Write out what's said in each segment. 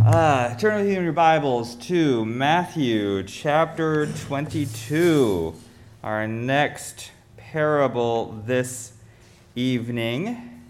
Turn with me in your Bibles to Matthew chapter 22. Our next parable this evening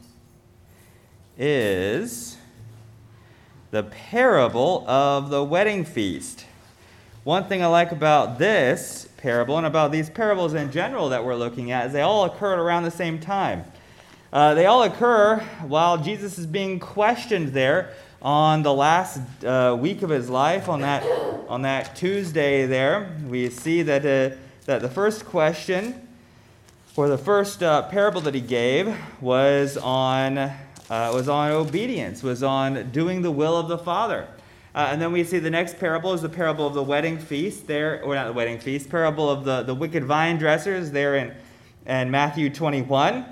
is the parable of the wedding feast. One thing I like about this parable and about these parables in general that we're looking at is they all occurred around the same time. They all occur while Jesus is being questioned there on the last week of his life, on that Tuesday there. We see that the first question, or the first parable that he gave, was on obedience, was on doing the will of the Father. And then we see the next parable is the parable of the wedding feast there, or not the wedding feast, parable of the wicked vine dressers there in Matthew 21,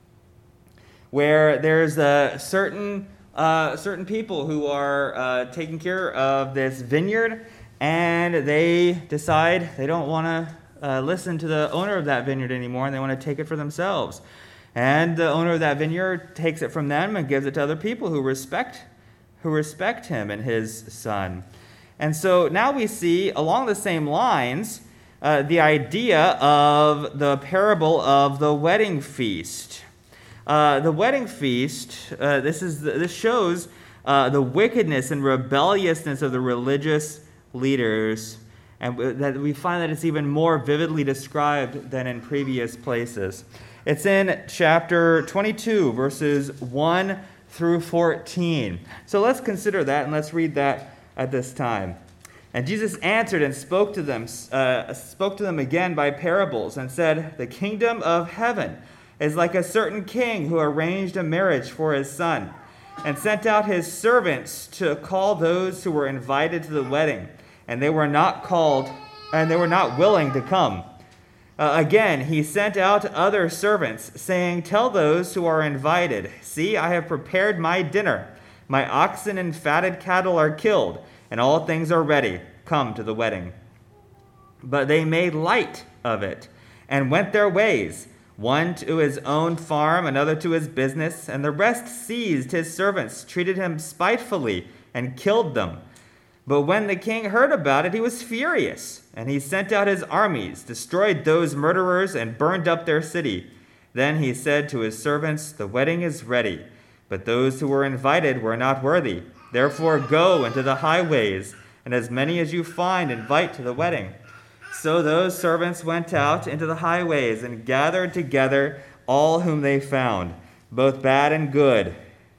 where there's a certain people who are taking care of this vineyard, and they decide they don't want to listen to the owner of that vineyard anymore, and they want to take it for themselves. And the owner of that vineyard takes it from them and gives it to other people who respect him and his son. And so now we see, along the same lines, the idea of the parable of the wedding feast. The wedding feast, this shows the wickedness and rebelliousness of the religious leaders, and that we find that it's even more vividly described than in previous places. It's in chapter 22, verses 1 through 14. So let's consider that, and let's read that at this time. And Jesus answered and spoke to them again by parables, and said, "The kingdom of heaven is like a certain king who arranged a marriage for his son, and sent out his servants to call those who were invited to the wedding, and they were not willing to come. Again, he sent out other servants, saying, 'Tell those who are invited, see, I have prepared my dinner. My oxen and fatted cattle are killed, and all things are ready. Come to the wedding.' But they made light of it, and went their ways, one to his own farm, another to his business, and the rest seized his servants, treated him spitefully, and killed them. But when the king heard about it, he was furious, and he sent out his armies, destroyed those murderers, and burned up their city. Then he said to his servants, 'The wedding is ready, but those who were invited were not worthy. Therefore go into the highways, and as many as you find, invite to the wedding.' So those servants went out into the highways and gathered together all whom they found, both bad and good.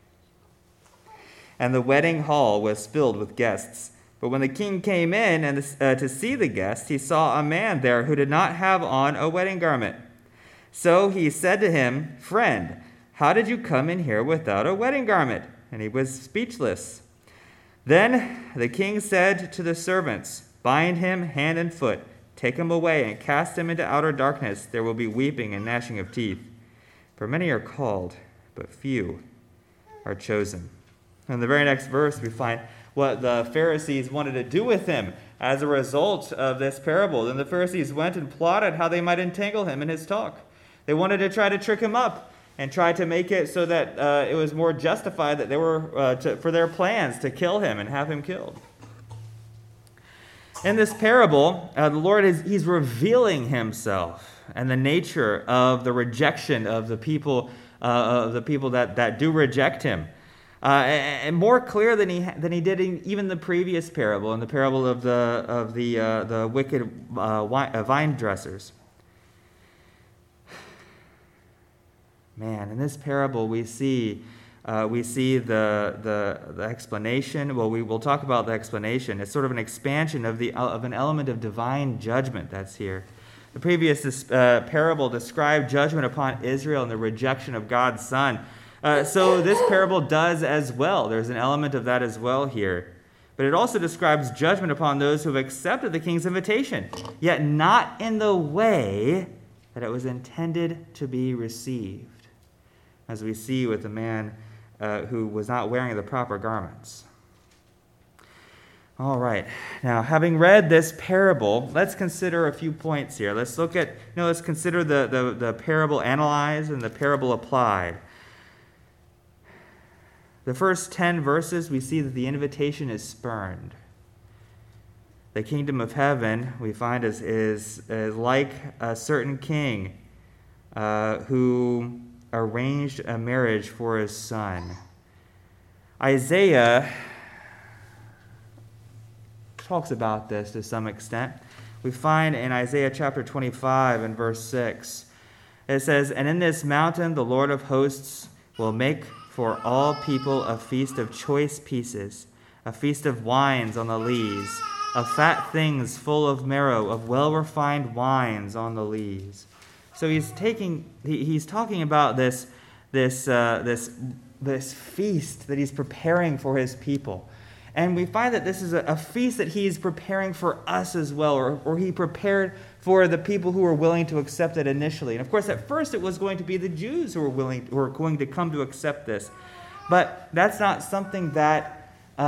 And the wedding hall was filled with guests. But when the king came in to see the guests, he saw a man there who did not have on a wedding garment. So he said to him, 'Friend, how did you come in here without a wedding garment?' And he was speechless. Then the king said to the servants, 'Bind him hand and foot, take him away, and cast him into outer darkness. There will be weeping and gnashing of teeth. For many are called, but few are chosen.'" In the very next verse, we find what the Pharisees wanted to do with him as a result of this parable. Then the Pharisees went and plotted how they might entangle him in his talk. They wanted to try to trick him up and try to make it so that it was more justified that they were for their plans to kill him and have him killed. In this parable, the Lord he's revealing himself and the nature of the rejection of the people that do reject him, and more clear than he did in even the previous parable, in the parable of the wicked vine dressers. Man, in this parable we see the explanation. Well, we will talk about the explanation. It's sort of an expansion of an element of divine judgment that's here. The previous parable described judgment upon Israel and the rejection of God's Son. So this parable does as well. There's an element of that as well here. But it also describes judgment upon those who have accepted the king's invitation, yet not in the way that it was intended to be received, as we see with the man who was not wearing the proper garments. All right. Now, having read this parable, let's consider a few points here. Let's consider the parable analyzed and the parable applied. The first 10 verses, we see that the invitation is spurned. The kingdom of heaven, we find, is like a certain king who arranged a marriage for his son. Isaiah talks about this to some extent. We find in Isaiah chapter 25 and verse 6, it says, "And in this mountain the Lord of hosts will make for all people a feast of choice pieces, a feast of wines on the lees, of fat things full of marrow, of well-refined wines on the lees." So he's talking about this feast that he's preparing for his people. And we find that this is a feast that he's preparing for us as well, or he prepared for the people who were willing to accept it initially. And of course, at first it was going to be the Jews who were going to come to accept this. But that's not something that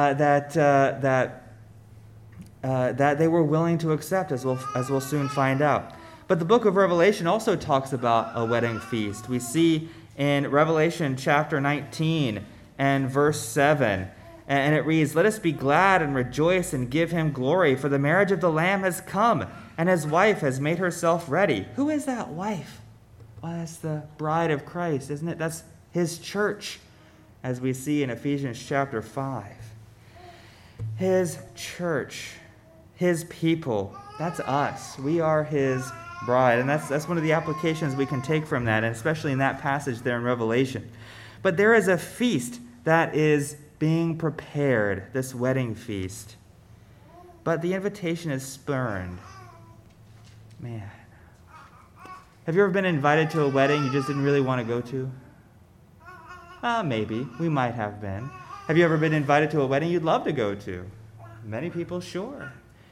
they were willing to accept, as we'll soon find out. But the book of Revelation also talks about a wedding feast. We see in Revelation chapter 19 and verse 7, and it reads, "Let us be glad and rejoice and give him glory, for the marriage of the Lamb has come, and his wife has made herself ready." Who is that wife? Well, that's the bride of Christ, isn't it? That's his church, as we see in Ephesians chapter 5. His church, his people, that's us. We are his bride. And that's one of the applications we can take from that, and especially in that passage there in Revelation. But there is a feast that is being prepared, this wedding feast. But the invitation is spurned. Man. Have you ever been invited to a wedding you just didn't really want to go to? Maybe. We might have been. Have you ever been invited to a wedding you'd love to go to? Many people, sure.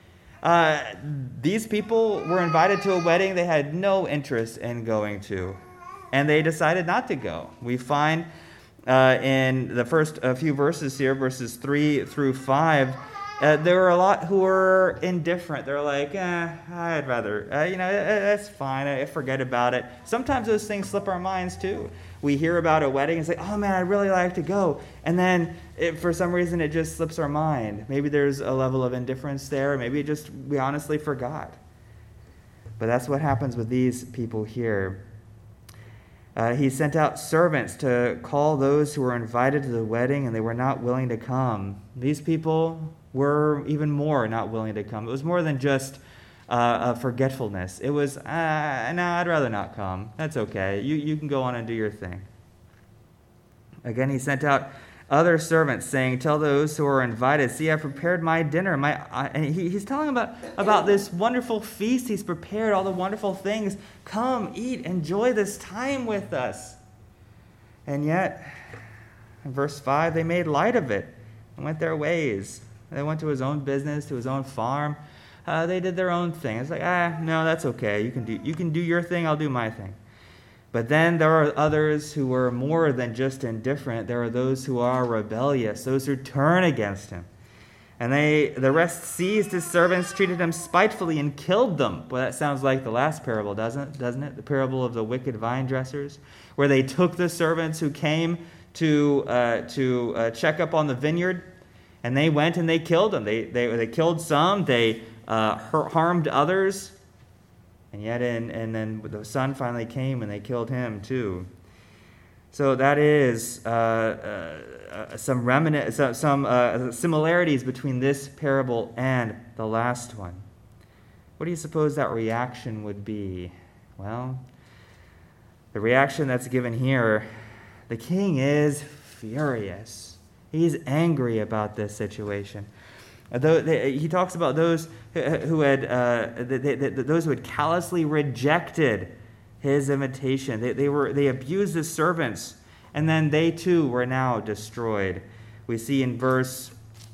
These people were invited to a wedding they had no interest in going to, and they decided not to go. We find in the first few verses here, verses 3 through 5, there were a lot who were indifferent. They're like, I'd rather, that's fine, I forget about it. Sometimes those things slip our minds too. We hear about a wedding and say, oh man, I'd really like to go. And then for some reason it just slips our mind. Maybe there's a level of indifference there. Maybe we honestly forgot. But that's what happens with these people here. He sent out servants to call those who were invited to the wedding, and they were not willing to come. These people were even more not willing to come. It was more than just a forgetfulness. It was, no, I'd rather not come. That's okay. You can go on and do your thing. Again, he sent out other servants saying, tell those who are invited, see, I've prepared my dinner. And he's telling about this wonderful feast he's prepared, all the wonderful things. Come, eat, enjoy this time with us. And yet, in verse 5, they made light of it and went their ways. They went to his own business, to his own farm. They did their own thing. It's like, no, that's okay. You can do your thing, I'll do my thing. But then there are others who were more than just indifferent. There are those who are rebellious, those who turn against him. And the rest seized his servants, treated them spitefully, and killed them. Well, that sounds like the last parable, doesn't it? The parable of the wicked vine dressers, where they took the servants who came to check up on the vineyard, and they went and they killed them. They killed some, they harmed others. And yet, and then the son finally came and they killed him too. So that is some similarities between this parable and the last one. What do you suppose that reaction would be? Well, the reaction that's given here, the king is furious. He's angry about this situation. He talks about those who had callously rejected his invitation. They abused his servants, and then they too were now destroyed. We see in verse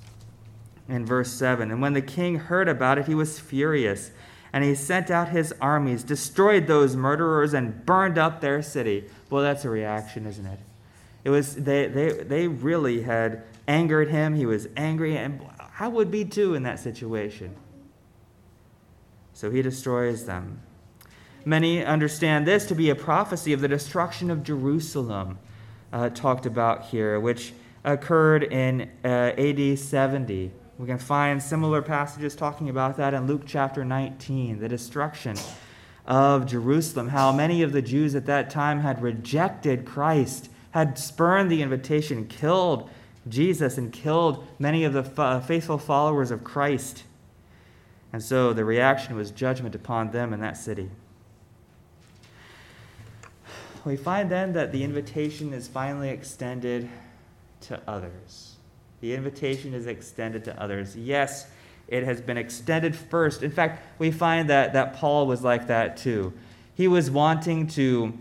7, and when the king heard about it, he was furious, and he sent out his armies, destroyed those murderers, and burned up their city. Well, that's a reaction, isn't it? It was they really had angered him. He was angry, and I would be too in that situation. So he destroys them. Many understand this to be a prophecy of the destruction of Jerusalem talked about here, which occurred in AD 70. We can find similar passages talking about that in Luke chapter 19, the destruction of Jerusalem, how many of the Jews at that time had rejected Christ, had spurned the invitation, killed Jesus, and killed many of the faithful followers of Christ. And so the reaction was judgment upon them in that city. We find then that the invitation is finally extended to others. The invitation is extended to others. Yes, it has been extended first. In fact, we find that Paul was like that too. He was wanting to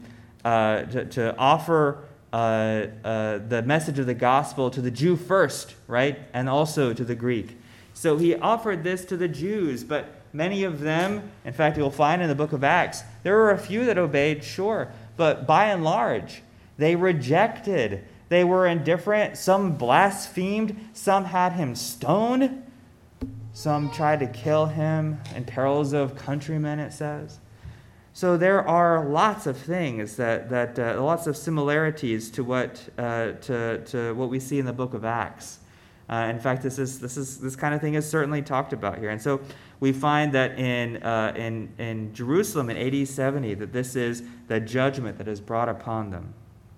offer the message of the gospel to the Jew first, right? And also to the Greek. So he offered this to the Jews, but many of them, in fact, you'll find in the book of Acts, there were a few that obeyed, sure, but by and large, they rejected. They were indifferent. Some blasphemed. Some had him stoned. Some tried to kill him in perils of countrymen, it says. So there are lots of things lots of similarities to what we see in the book of Acts. In fact, this kind of thing is certainly talked about here. And so we find that in Jerusalem in AD 70 that this is the judgment that is brought upon them.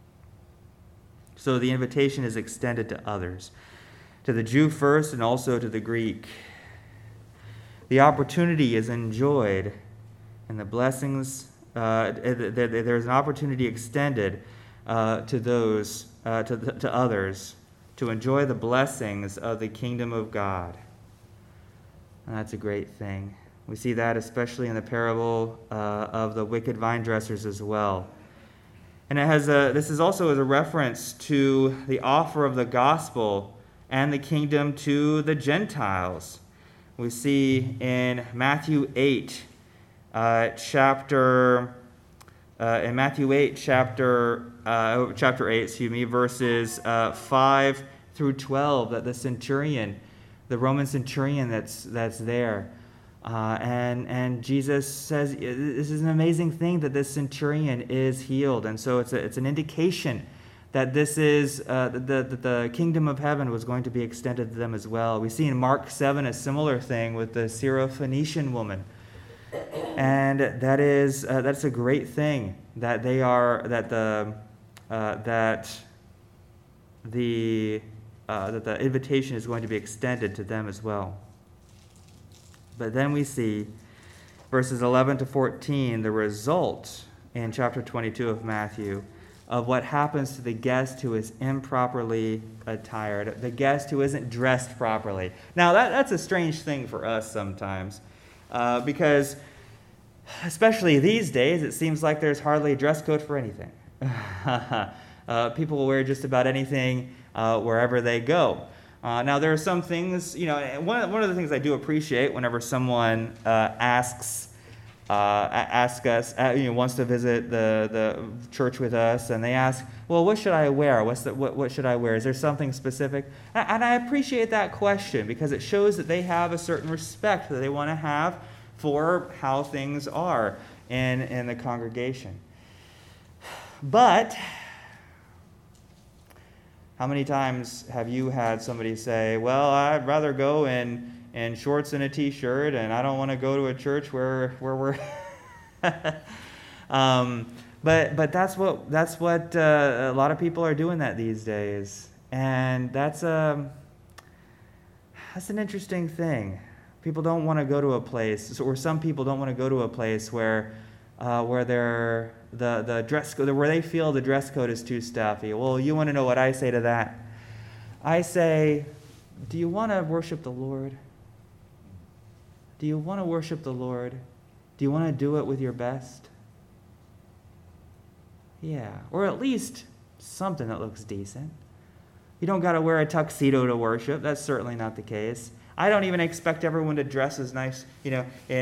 So the invitation is extended to others, to the Jew first and also to the Greek. The opportunity is enjoyed, and the blessings, there's an opportunity extended to others to enjoy the blessings of the kingdom of God. And that's a great thing. We see that especially in the parable of the wicked vine dressers as well. And this is also as a reference to the offer of the gospel and the kingdom to the Gentiles. We see in Matthew 8, chapter 8, verses 5 through 12, that the centurion, the Roman centurion that's there, and Jesus says this is an amazing thing that this centurion is healed, and so it's an indication that this is the kingdom of heaven was going to be extended to them as well. We see in Mark 7 a similar thing with the Syrophoenician woman, and that's a great thing that the invitation is going to be extended to them as well. But then we see verses 11 to 14, the result in chapter 22 of Matthew of what happens to the guest who is improperly attired, the guest who isn't dressed properly. Now, that's a strange thing for us sometimes, because especially these days, it seems like there's hardly a dress code for anything. People will wear just about anything wherever they go. Now, there are some things, one of the things I do appreciate whenever someone asks us, wants to visit the church with us, and they ask, well, what should I wear? What should I wear? Is there something specific? And I appreciate that question because it shows that they have a certain respect that they want to have for how things are in the congregation. But how many times have you had somebody say, well, I'd rather go in shorts and a t-shirt, and I don't want to go to a church where we're but that's what a lot of people are doing that these days, and that's an interesting thing. People don't want to go to a place, or some people don't want to go to a place where the dress code, where they feel the dress code is too stuffy. Well, you want to know what I say to that? I say, do you want to worship the Lord? Do you want to worship the Lord? Do you want to do it with your best? Yeah, or at least something that looks decent. You don't got to wear a tuxedo to worship. That's certainly not the case. I don't even expect everyone to dress as nice, in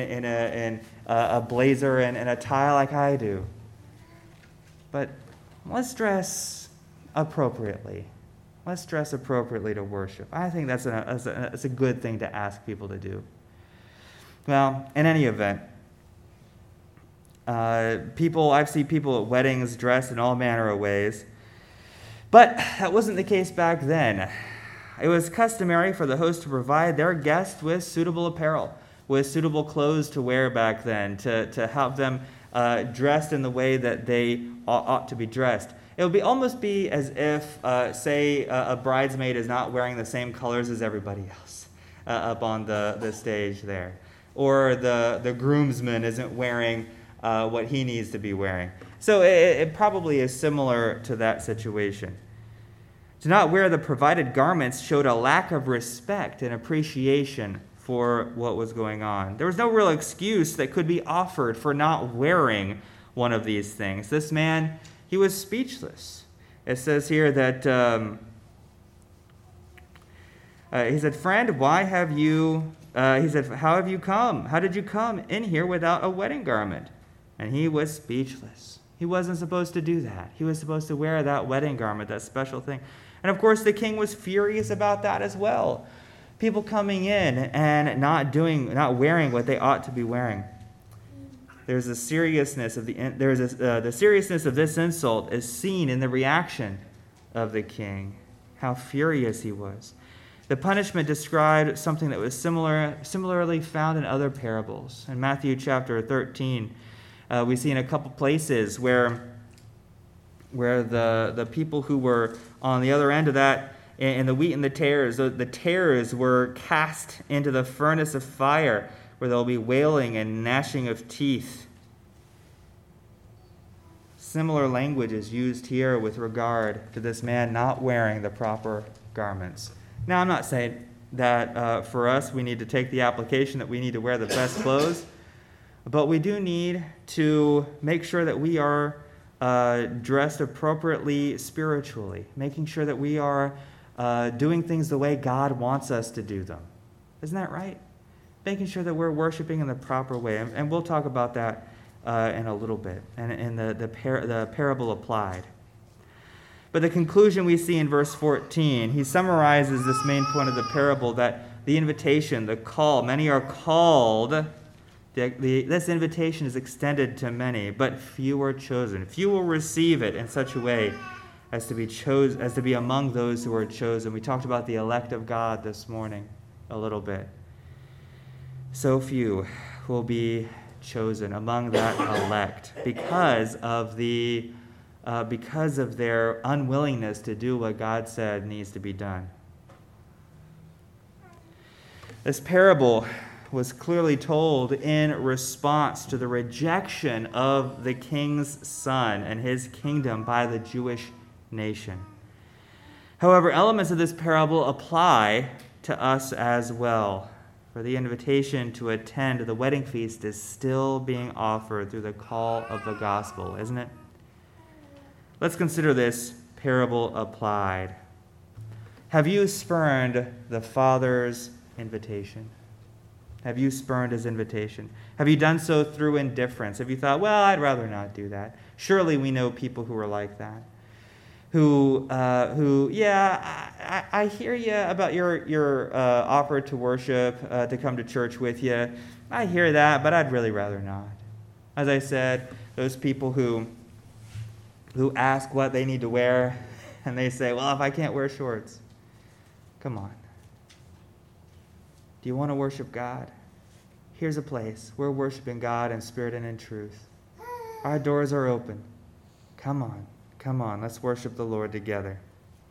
a blazer and a tie like I do. But let's dress appropriately. Let's dress appropriately to worship. I think that's a good thing to ask people to do. Well, in any event, I've seen people at weddings dressed in all manner of ways. But that wasn't the case back then. It was customary for the host to provide their guests with suitable apparel, with suitable clothes to wear back then, to have them dressed in the way that they ought to be dressed. It would almost be as if, say, a bridesmaid is not wearing the same colors as everybody else up on the stage there. Or the groomsman isn't wearing what he needs to be wearing. So it probably is similar to that situation. To not wear the provided garments showed a lack of respect and appreciation for what was going on. There was no real excuse that could be offered for not wearing one of these things. This man, he was speechless. It says here that he said, "Friend, why have you?" He said, "How have you come? How did you come in here without a wedding garment?" And he was speechless. He wasn't supposed to do that. He was supposed to wear that wedding garment, that special thing. And of course, the king was furious about that as well. People coming in and not wearing what they ought to be wearing. There's a seriousness of the seriousness of this insult is seen in the reaction of the king. How furious he was. The punishment described something that was similarly found in other parables. In Matthew chapter 13, we see in a couple places where the people who were on the other end of that, and the wheat and the tares were cast into the furnace of fire, where there'll be wailing and gnashing of teeth. Similar language is used here with regard to this man not wearing the proper garments. Now, I'm not saying that for us we need to take the application that we need to wear the best clothes, but we do need to make sure that we are dressed appropriately spiritually, making sure that we are doing things the way God wants us to do them. Isn't that right? Making sure that we're worshiping in the proper way. And we'll talk about that in a little bit, and in the parable applied. But the conclusion we see in verse 14, he summarizes this main point of the parable, that the invitation, the call, many are called. This invitation is extended to many, but few are chosen. Few will receive it in such a way as to be among those who are chosen. We talked about the elect of God this morning a little bit. So few will be chosen among that elect because of their unwillingness to do what God said needs to be done. This parable was clearly told in response to the rejection of the king's son and his kingdom by the Jewish nation. However, elements of this parable apply to us as well, for the invitation to attend the wedding feast is still being offered through the call of the gospel, isn't it? Let's consider this parable applied. Have you spurned the Father's invitation? Have you spurned his invitation? Have you done so through indifference? Have you thought, well, I'd rather not do that? Surely we know people who are like that. I hear you about your offer to worship, to come to church with you. I hear that, but I'd really rather not. As I said, those people who ask what they need to wear, and they say, well, if I can't wear shorts, come on. Do you want to worship God? Here's a place. We're worshiping God in spirit and in truth. Our doors are open. Come on. Come on. Let's worship the Lord together.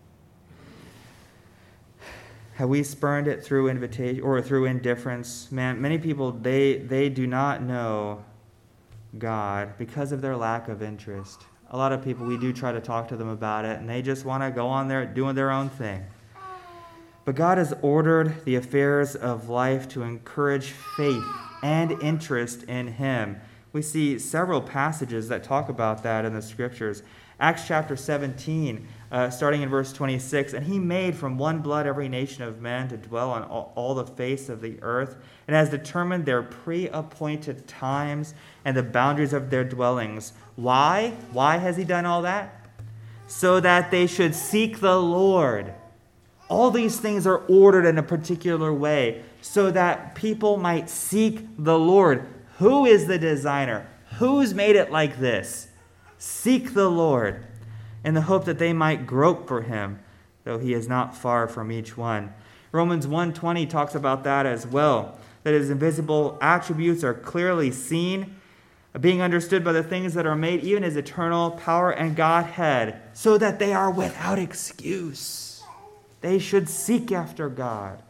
Have we spurned it through invitation or through indifference? Man, many people, they do not know God because of their lack of interest. A lot of people, we do try to talk to them about it, and they just want to go on there doing their own thing. But God has ordered the affairs of life to encourage faith and interest in him. We see several passages that talk about that in the scriptures. Acts chapter 17, starting in verse 26, and he made from one blood every nation of men to dwell on all the face of the earth, and has determined their pre-appointed times and the boundaries of their dwellings. Why? Why has he done all that? So that they should seek the Lord. All these things are ordered in a particular way so that people might seek the Lord. Who is the designer? Who's made it like this? Seek the Lord. in the hope that they might grope for him, though he is not far from each one. Romans 1:20 talks about that as well, that his invisible attributes are clearly seen, being understood by the things that are made, even his eternal power and Godhead, so that they are without excuse. They should seek after God.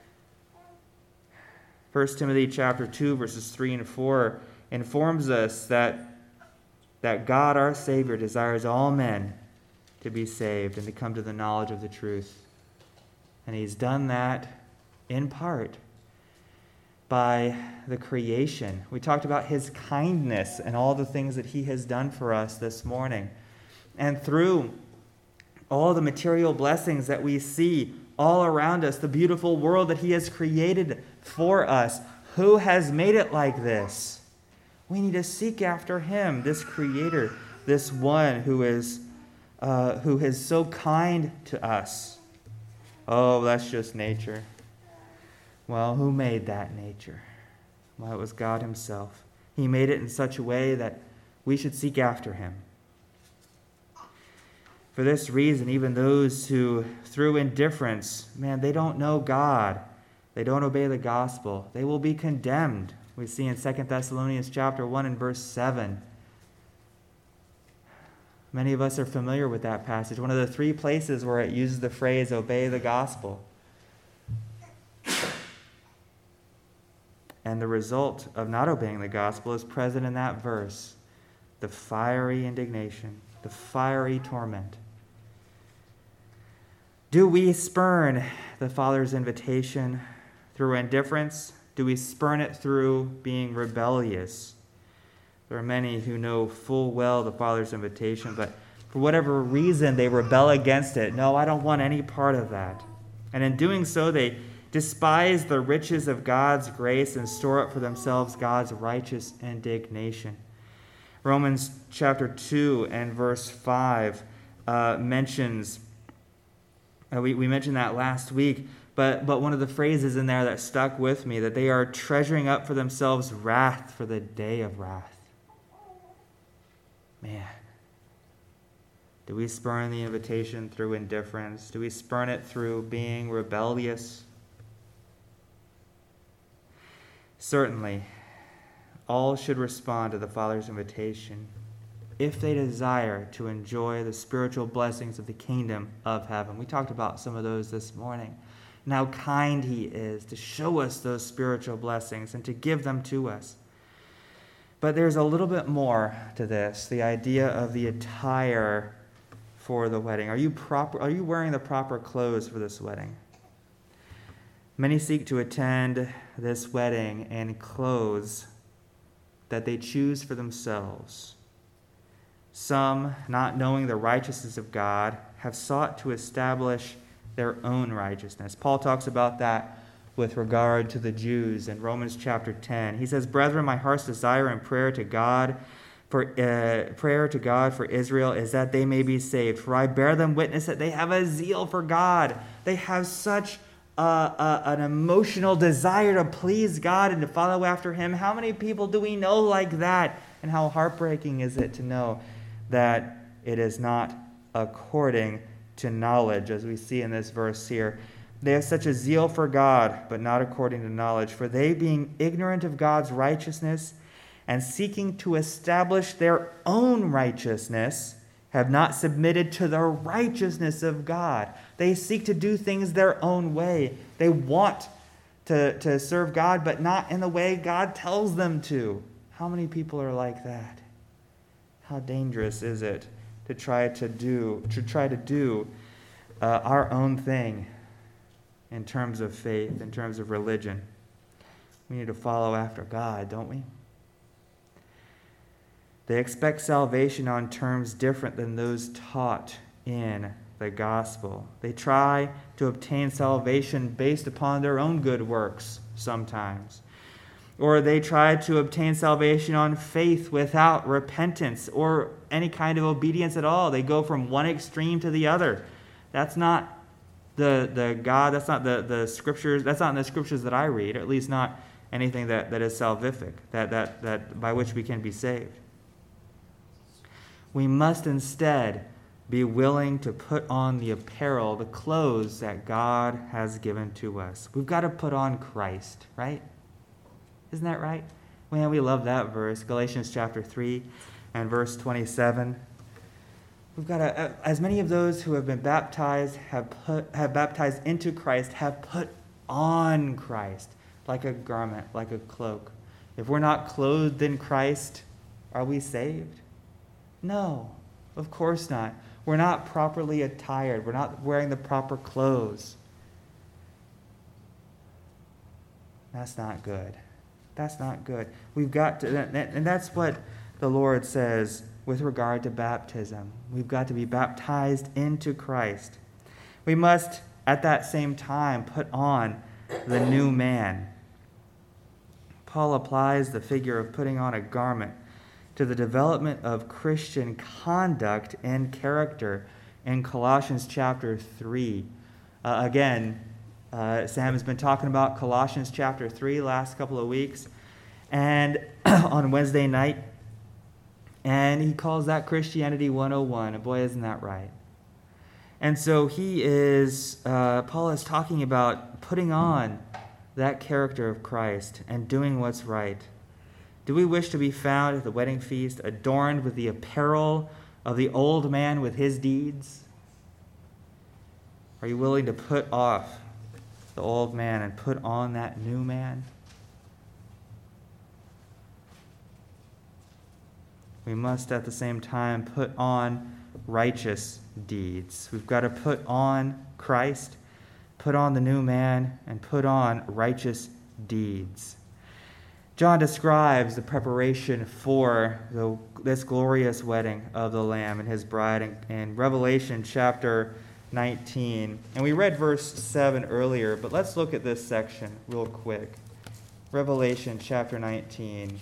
1 Timothy chapter 2, verses 3 and 4 informs us that God, our Savior, desires all men to be saved and to come to the knowledge of the truth. And he's done that in part by the creation. We talked about his kindness and all the things that he has done for us this morning. And through all the material blessings that we see all around us, the beautiful world that he has created for us, who has made it like this? We need to seek after him, this creator, this one who is so kind to us. Oh, that's just nature. Well, who made that nature? Well, it was God himself. He made it in such a way that we should seek after him. For this reason, even those who, through indifference, they don't know God, they don't obey the gospel, they will be condemned. We see in 2 Thessalonians chapter 1 and verse 7. Many of us are familiar with that passage, one of the 3 places where it uses the phrase, obey the gospel. And the result of not obeying the gospel is present in that verse, the fiery indignation, the fiery torment. Do we spurn the Father's invitation through indifference? Do we spurn it through being rebellious? There are many who know full well the Father's invitation, but for whatever reason they rebel against it. No, I don't want any part of that. And in doing so, they despise the riches of God's grace and store up for themselves God's righteous indignation. Romans chapter 2 and verse 5 mentions, we mentioned that last week, but one of the phrases in there that stuck with me, that they are treasuring up for themselves wrath for the day of wrath. Man, do we spurn the invitation through indifference? Do we spurn it through being rebellious? Certainly, all should respond to the Father's invitation if they desire to enjoy the spiritual blessings of the kingdom of heaven. We talked about some of those this morning, and how kind he is to show us those spiritual blessings and to give them to us. But there's a little bit more to this, the idea of the attire for the wedding. Are you wearing the proper clothes for this wedding? Many seek to attend this wedding in clothes that they choose for themselves. Some, not knowing the righteousness of God, have sought to establish their own righteousness. Paul talks about that with regard to the Jews in Romans chapter 10. He says, "Brethren, my heart's desire and prayer to God for Israel is that they may be saved. For I bear them witness that they have a zeal for God." They have such an emotional desire to please God and to follow after him. How many people do we know like that? And how heartbreaking is it to know that it is not according to knowledge, as we see in this verse here. They have such a zeal for God, but not according to knowledge. For they, being ignorant of God's righteousness and seeking to establish their own righteousness, have not submitted to the righteousness of God. They seek to do things their own way. They want to serve God, but not in the way God tells them to. How many people are like that? How dangerous is it to try to do our own thing in terms of faith, in terms of religion? We need to follow after God, don't we? They expect salvation on terms different than those taught in the gospel. They try to obtain salvation based upon their own good works sometimes. Or they try to obtain salvation on faith without repentance or any kind of obedience at all. They go from one extreme to the other. That's not the God, that's not the scriptures, that's not in the scriptures that I read, or at least not anything that is salvific, that by which we can be saved. We must instead be willing to put on the apparel, the clothes that God has given to us. We've got to put on Christ, right? Isn't that right? Man, we love that verse, Galatians chapter 3 and verse 27. We've got to, as many of those who have been baptized, have baptized into Christ, have put on Christ, like a garment, like a cloak. If we're not clothed in Christ, are we saved? No, of course not. We're not properly attired. We're not wearing the proper clothes. That's not good. That's not good. We've got to, and that's what the Lord says with regard to baptism. We've got to be baptized into Christ. We must, at that same time, put on the new man. Paul applies the figure of putting on a garment to the development of Christian conduct and character in Colossians chapter 3. Sam has been talking about Colossians chapter 3 last couple of weeks, and on Wednesday night, and he calls that Christianity 101, and boy, isn't that right. And so Paul is talking about putting on that character of Christ and doing what's right. Do we wish to be found at the wedding feast, adorned with the apparel of the old man with his deeds? Are you willing to put off the old man and put on that new man? We must at the same time put on righteous deeds. We've got to put on Christ, put on the new man, and put on righteous deeds. John describes the preparation for this glorious wedding of the Lamb and his bride in Revelation chapter 19. And we read verse 7 earlier, but let's look at this section real quick. Revelation chapter 19.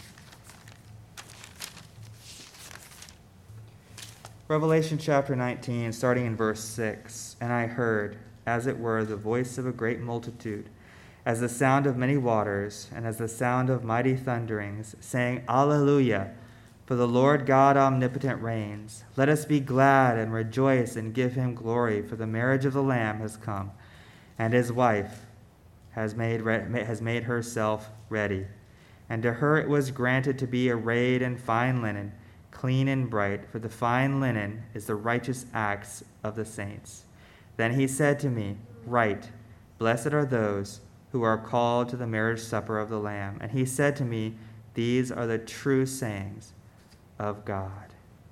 Revelation chapter 19, starting in verse 6. And I heard, as it were, the voice of a great multitude, as the sound of many waters, and as the sound of mighty thunderings, saying, Alleluia, for the Lord God omnipotent reigns. Let us be glad and rejoice and give him glory, for the marriage of the Lamb has come, and his wife has made herself ready. And to her it was granted to be arrayed in fine linen, clean and bright, for the fine linen is the righteous acts of the saints. Then he said to me, Write, blessed are those who are called to the marriage supper of the Lamb. And he said to me, These are the true sayings of God.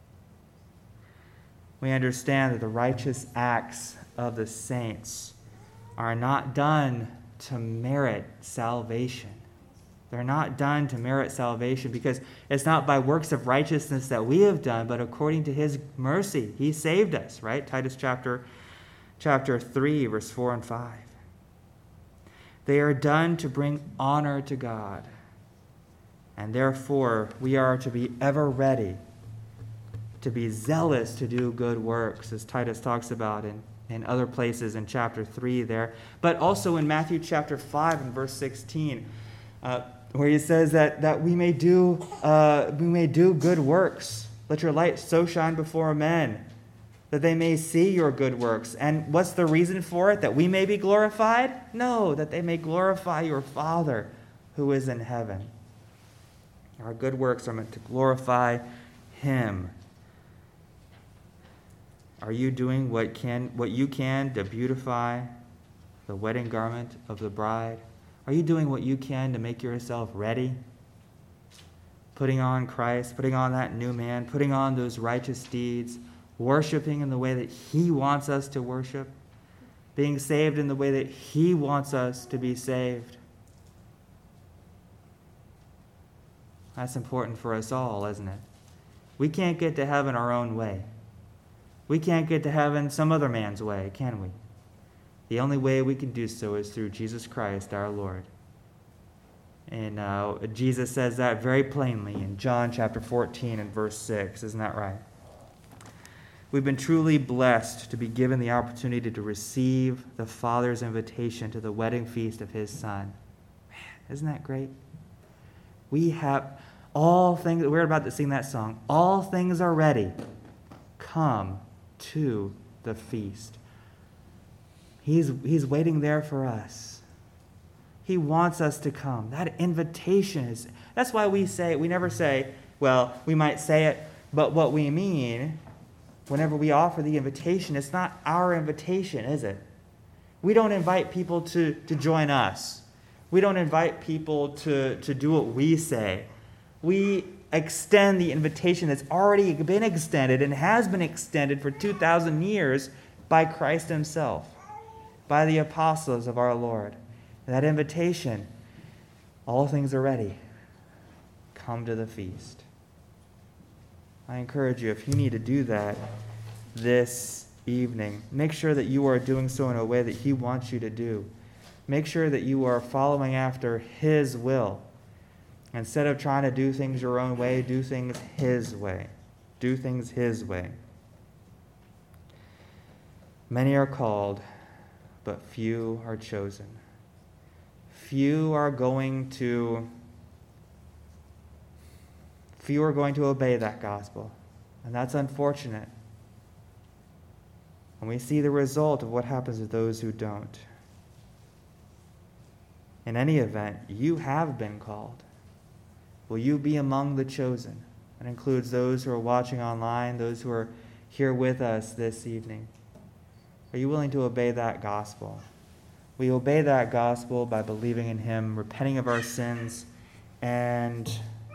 We understand that the righteous acts of the saints are not done to merit salvation. They're not done to merit salvation because it's not by works of righteousness that we have done, but according to his mercy. He saved us, right? Titus chapter 3, verse 4 and 5. They are done to bring honor to God. And therefore, we are to be ever ready, to be zealous to do good works, as Titus talks about in other places in chapter 3 there. But also in Matthew chapter 5 and verse 16, where he says that we may do good works. Let your light so shine before men, that they may see your good works. And what's the reason for it? That we may be glorified? No, that they may glorify your Father who is in heaven. Our good works are meant to glorify him. Are you doing what you can to beautify the wedding garment of the bride? Are you doing what you can to make yourself ready? Putting on Christ, putting on that new man, putting on those righteous deeds, worshiping in the way that he wants us to worship, being saved in the way that he wants us to be saved. That's important for us all, isn't it? We can't get to heaven our own way. We can't get to heaven some other man's way, can we? The only way we can do so is through Jesus Christ our Lord. And Jesus says that very plainly in John chapter 14 and verse 6. Isn't that right? We've been truly blessed to be given the opportunity to receive the Father's invitation to the wedding feast of his Son. Man, isn't that great? We have all things, we're about to sing that song. All things are ready. Come to the feast. He's waiting there for us. He wants us to come. That invitation is, that's why we never say, well, we might say it, but what we mean whenever we offer the invitation, it's not our invitation, is it? We don't invite people to join us. We don't invite people to do what we say. We extend the invitation that's already been extended and has been extended for 2,000 years by Christ himself, by the apostles of our Lord. And that invitation, all things are ready. Come to the feast. I encourage you, if you need to do that this evening, make sure that you are doing so in a way that he wants you to do. Make sure that you are following after his will. Instead of trying to do things your own way, do things his way. Do things his way. Many are called, but few are chosen. Few are going to obey that gospel. And that's unfortunate. And we see the result of what happens to those who don't. In any event, you have been called. Will you be among the chosen? That includes those who are watching online, those who are here with us this evening. Are you willing to obey that gospel? We obey that gospel by believing in him, repenting of our sins, and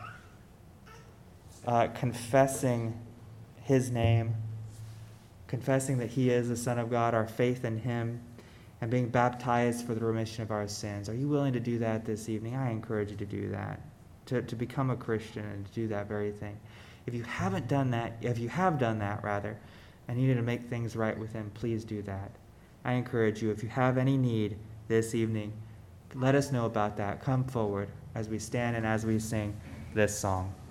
confessing his name, confessing that he is the Son of God, our faith in him, and being baptized for the remission of our sins. Are you willing to do that this evening? I encourage you to do that, to become a Christian and to do that very thing. If you have done that, and you need to make things right with him, please do that. I encourage you, if you have any need this evening, let us know about that. Come forward as we stand and as we sing this song.